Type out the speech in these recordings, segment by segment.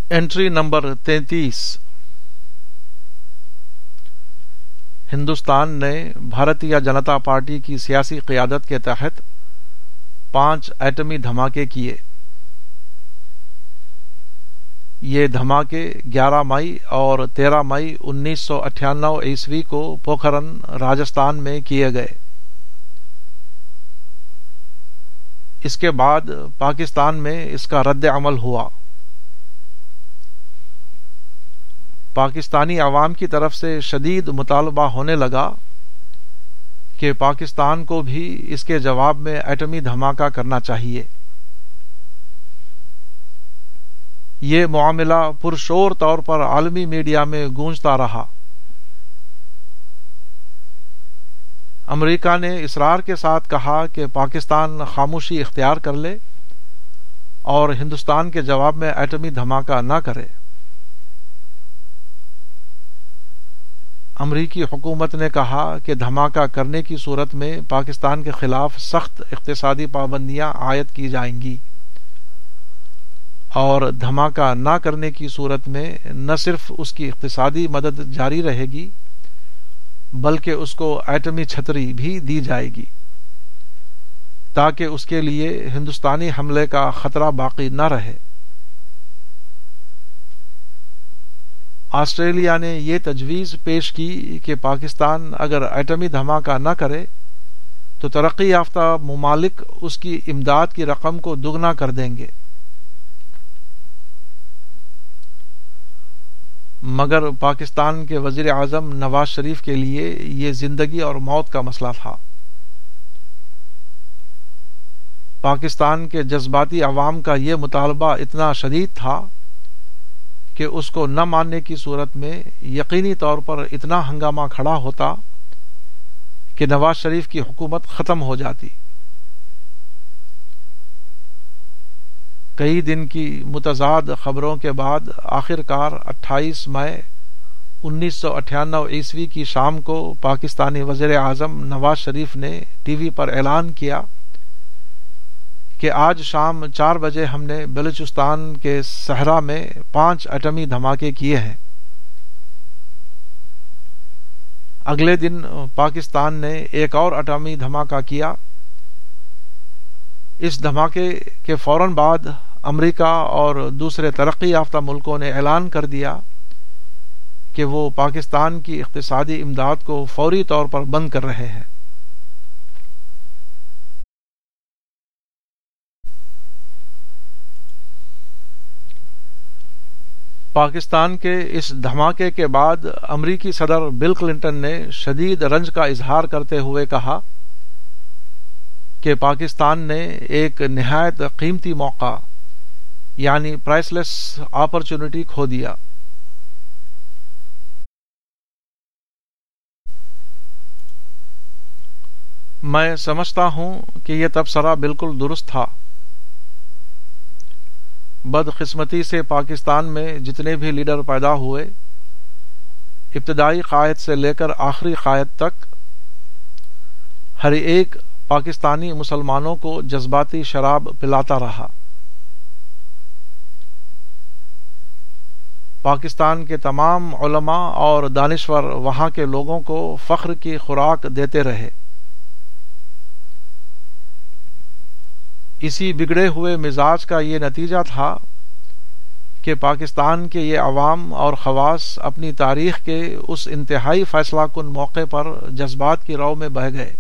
Entry number 33۔ Hindustan نے Bharatiya Janata party کی سیاسی قیادت کے تحت 5 ایٹمی دھماکے کیے۔ یہ دھماکے 11 مئی اور 13 مئی 1998 عیسوی کو پوکھرن راجستھان میں کیے گئے۔ اس کے بعد پاکستان میں اس کا رد عمل ہوا۔ پاکستانی عوام کی طرف سے شدید مطالبہ ہونے لگا کہ پاکستان کو بھی اس کے جواب میں ایٹمی دھماکہ کرنا چاہیے۔ یہ معاملہ پرشور طور پر عالمی میڈیا میں گونجتا رہا۔ امریکہ نے اصرار کے ساتھ کہا کہ پاکستان خاموشی اختیار کر لے اور ہندوستان کے جواب میں ایٹمی دھماکہ نہ کرے۔ امریکی حکومت نے کہا کہ دھماکہ کرنے کی صورت میں پاکستان کے خلاف سخت اقتصادی پابندیاں عائد کی جائیں گی، اور دھماکہ نہ کرنے کی صورت میں نہ صرف اس کی اقتصادی مدد جاری رہے گی بلکہ اس کو ایٹمی چھتری بھی دی جائے گی تاکہ اس کے لیے ہندوستانی حملے کا خطرہ باقی نہ رہے۔ آسٹریلیا نے یہ تجویز پیش کی کہ پاکستان اگر ایٹمی دھماکہ نہ کرے تو ترقی یافتہ ممالک اس کی امداد کی رقم کو دگنا کر دیں گے، مگر پاکستان کے وزیر اعظم نواز شریف کے لیے یہ زندگی اور موت کا مسئلہ تھا۔ پاکستان کے جذباتی عوام کا یہ مطالبہ اتنا شدید تھا کہ اس کو نہ ماننے کی صورت میں یقینی طور پر اتنا ہنگامہ کھڑا ہوتا کہ نواز شریف کی حکومت ختم ہو جاتی۔ کئی دن کی متضاد خبروں کے بعد آخرکار 28 مئی 1998 عیسوی کی شام کو پاکستانی وزیر اعظم نواز شریف نے ٹی وی پر اعلان کیا کہ آج شام 4 بجے ہم نے بلوچستان کے صحرا میں 5 ایٹمی دھماکے کیے ہیں۔ اگلے دن پاکستان نے ایک اور ایٹمی دھماکہ کیا۔ اس دھماکے کے فوراً بعد امریکہ اور دوسرے ترقی یافتہ ملکوں نے اعلان کر دیا کہ وہ پاکستان کی اقتصادی امداد کو فوری طور پر بند کر رہے ہیں۔ پاکستان کے اس دھماکے کے بعد امریکی صدر بل کلنٹن نے شدید رنج کا اظہار کرتے ہوئے کہا کہ پاکستان نے ایک نہایت قیمتی موقع یعنی پرائس لیس اپرچونٹی کھو دیا۔ میں سمجھتا ہوں کہ یہ تبصرہ بالکل درست تھا۔ بدقسمتی سے پاکستان میں جتنے بھی لیڈر پیدا ہوئے، ابتدائی قائد سے لے کر آخری قائد تک، ہر ایک پاکستانی مسلمانوں کو جذباتی شراب پلاتا رہا۔ پاکستان کے تمام علماء اور دانشور وہاں کے لوگوں کو فخر کی خوراک دیتے رہے۔ اسی بگڑے ہوئے مزاج کا یہ نتیجہ تھا کہ پاکستان کے یہ عوام اور خواص اپنی تاریخ کے اس انتہائی فیصلہ کن موقع پر جذبات کی رو میں بہہ گئے۔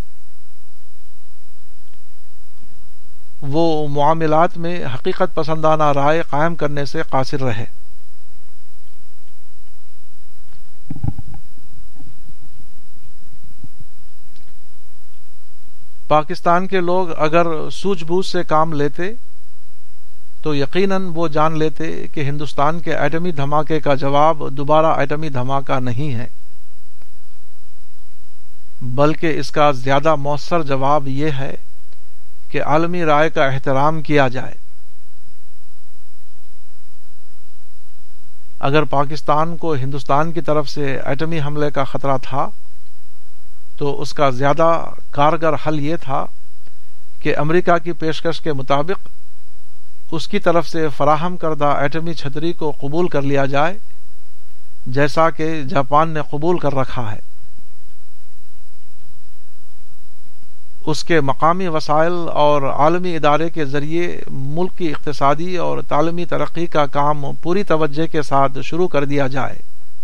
وہ معاملات میں حقیقت پسندانہ رائے قائم کرنے سے قاصر رہے۔ پاکستان کے لوگ اگر سوجھ بوجھ سے کام لیتے تو یقیناً وہ جان لیتے کہ ہندوستان کے ایٹمی دھماکے کا جواب دوبارہ ایٹمی دھماکہ نہیں ہے، بلکہ اس کا زیادہ مؤثر جواب یہ ہے کہ عالمی رائے کا احترام کیا جائے۔ اگر پاکستان کو ہندوستان کی طرف سے ایٹمی حملے کا خطرہ تھا تو اس کا زیادہ کارگر حل یہ تھا کہ امریکہ کی پیشکش کے مطابق اس کی طرف سے فراہم کردہ ایٹمی چھتری کو قبول کر لیا جائے، جیسا کہ جاپان نے قبول کر رکھا ہے۔ اس کے مقامی وسائل اور عالمی ادارے کے ذریعے ملک کی اقتصادی اور تعلیمی ترقی کا کام پوری توجہ کے ساتھ شروع کر دیا جائے۔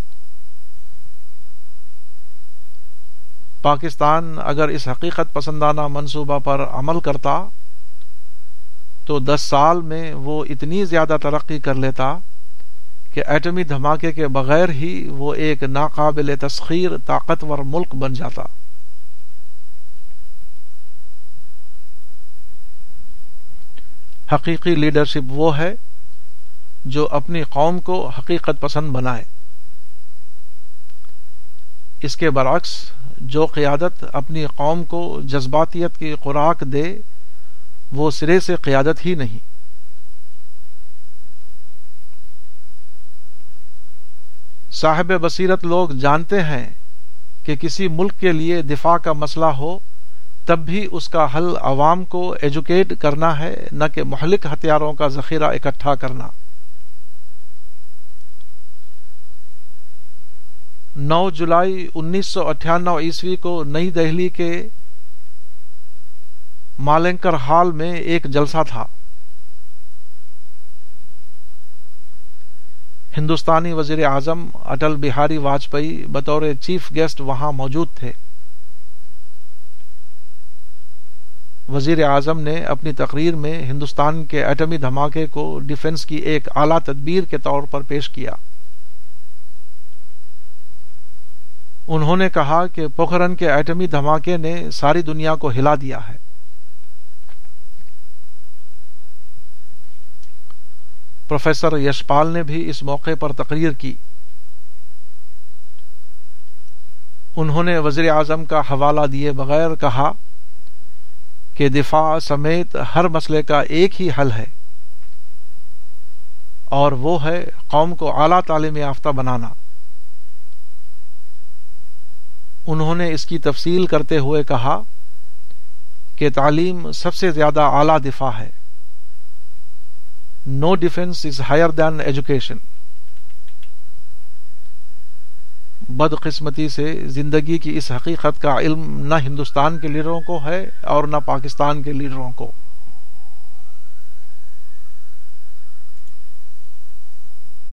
پاکستان اگر اس حقیقت پسندانہ منصوبہ پر عمل کرتا تو 10 سال میں وہ اتنی زیادہ ترقی کر لیتا کہ ایٹمی دھماکے کے بغیر ہی وہ ایک ناقابل تسخیر طاقتور ملک بن جاتا۔ حقیقی لیڈرشپ وہ ہے جو اپنی قوم کو حقیقت پسند بنائے۔ اس کے برعکس جو قیادت اپنی قوم کو جذباتیت کی خوراک دے وہ سرے سے قیادت ہی نہیں۔ صاحب بصیرت لوگ جانتے ہیں کہ کسی ملک کے لیے دفاع کا مسئلہ ہو تب بھی اس کا حل عوام کو ایجوکیٹ کرنا ہے، نہ کہ مہلک ہتھیاروں کا ذخیرہ اکٹھا کرنا۔ 9 جولائی 1998 عیسوی کو نئی دہلی کے مالنکر ہال میں ایک جلسہ تھا۔ ہندوستانی وزیر اعظم اٹل بہاری واجپئی بطور چیف گیسٹ وہاں موجود تھے۔ وزیر اعظم نے اپنی تقریر میں ہندوستان کے ایٹمی دھماکے کو ڈیفنس کی ایک اعلیٰ تدبیر کے طور پر پیش کیا۔ انہوں نے کہا کہ پوکھرن کے ایٹمی دھماکے نے ساری دنیا کو ہلا دیا ہے۔ پروفیسر یشپال نے بھی اس موقع پر تقریر کی۔ انہوں نے وزیر اعظم کا حوالہ دیے بغیر کہا کہ دفاع سمیت ہر مسئلے کا ایک ہی حل ہے، اور وہ ہے قوم کو اعلیٰ تعلیم یافتہ بنانا۔ انہوں نے اس کی تفصیل کرتے ہوئے کہا کہ تعلیم سب سے زیادہ اعلیٰ دفاع ہے۔ No defense is higher than education۔ بدقسمتی سے زندگی کی اس حقیقت کا علم نہ ہندوستان کے لیڈروں کو ہے اور نہ پاکستان کے لیڈروں کو۔